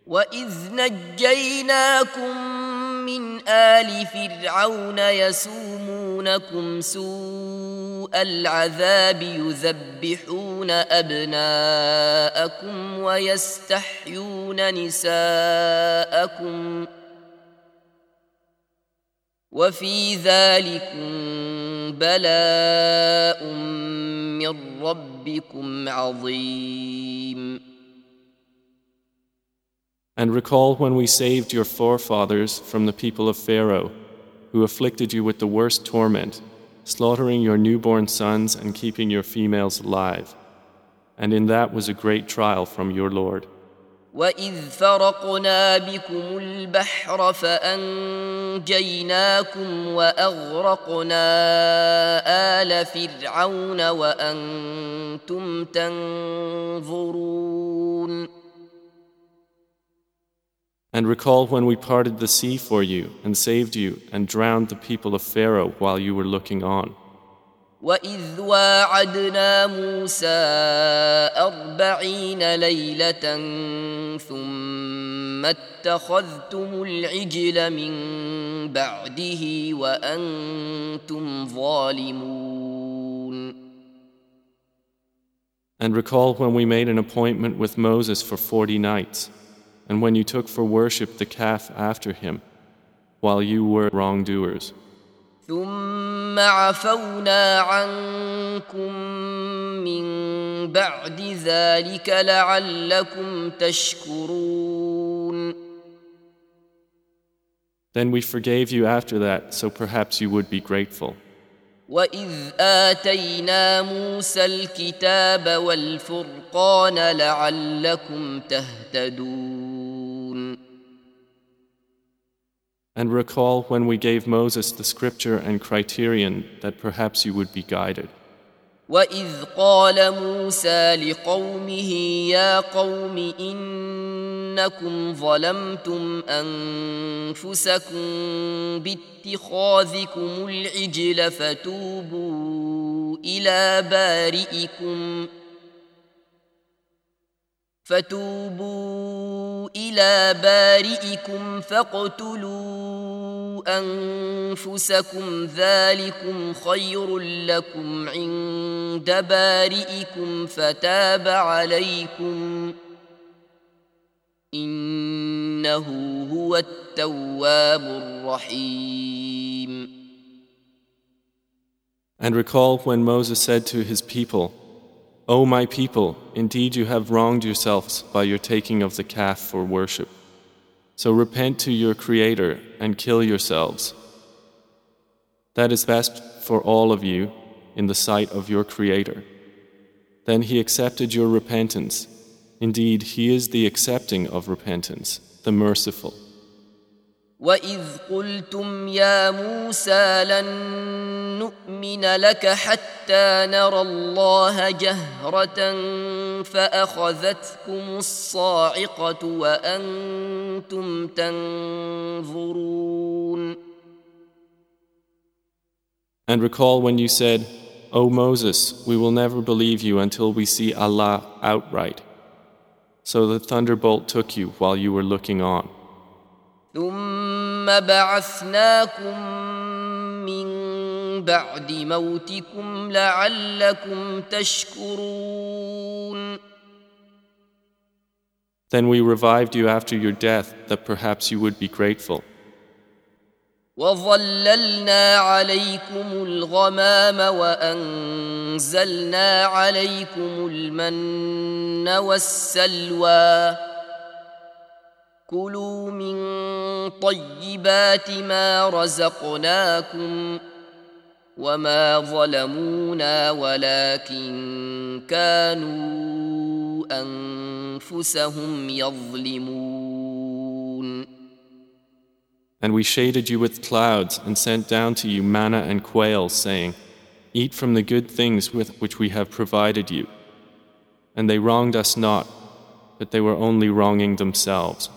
وإذ نجيناكم من آل فرعون يسومونكم سوء العذاب يذبحون أبناءكم ويستحيون نساءكم وفي ذلكم بلاء من ربكم عظيم. And recall when we saved your forefathers from the people of Pharaoh, who afflicted you with the worst torment, slaughtering your newborn sons and keeping your females alive. And in that was a great trial from your Lord. وَإِذْ فَرَقْنَا بِكُمُ الْبَحْرَ فَأَنْجَيْنَاكُمْ وَأَغْرَقْنَا آلَ فِرْعَوْنَ وَأَنْتُمْ تَنْظُرُونَ. And recall when we parted the sea for you and saved you and drowned the people of Pharaoh while you were looking on. وَإِذْ وَاعَدْنَا مُوسَىٰ 40 لَيْلَةً ثُمَّ اتَّخَذْتُمُ الْعِجْلَ مِن بَعْدِهِ وَأَنْتُمْ ظَالِمُونَ. And recall when we made an appointment with Moses for 40 nights, and when you took for worship the calf after him, while you were wrongdoers. ثم عفونا عنكم من بعد ذلك لعلكم تشكرون. Then we forgave you after that, so perhaps you would be grateful. وَإِذْ آتَيْنَا مُوسَى الْكِتَابَ وَالْفُرْقَانَ لَعَلَّكُمْ تَهْتَدُونَ. And recall when we gave Moses the scripture and criterion that perhaps you would be guided. وَإِذْ قَالَ مُوسَى لِقَوْمِهِ يَا قَوْمِ إِنَّكُمْ ظَلَمْتُمْ أَنفُسَكُمْ بِاتِّخَاذِكُمُ الْعِجْلَ فَتُوبُوا إِلَى بَارِئِكُمْ فاقتلوا أنفسكم ذلكم خير لكم عند بارئكم فتاب عليكم إنه هو التواب الرحيم. And recall when Moses said to his people, O my people, indeed you have wronged yourselves by your taking of the calf for worship. So repent to your Creator and kill yourselves. That is best for all of you in the sight of your Creator. Then He accepted your repentance. Indeed, He is the accepting of repentance, the merciful. وَإِذْ قُلْتُمْ يَا مُوسَى لَن نُّؤْمِنَ لَكَ حَتَّى نَرَى اللَّهَ جَهْرَةً فَأَخَذَتْكُمُ الصَّاعِقَةُ وَأَنْتُمْ تَنْظُرُونَ. And recall when you said, O Moses, we will never believe you until we see Allah outright. So the thunderbolt took you while you were looking on. ثم بعثناكم من بعد موتكم لعلكم تشكرون. Then we revived you after your death that perhaps you would be grateful. وظللنا عليكم الغمام وأنزلنا عليكم المن والسلوى كلوا من طيبات ما رزقناكم وما ظلمونا ولكن كانوا أنفسهم يظلمون. And we shaded you with clouds and sent down to you manna and quail, saying, Eat from the good things with which we have provided you. And they wronged us not, but they were only wronging themselves.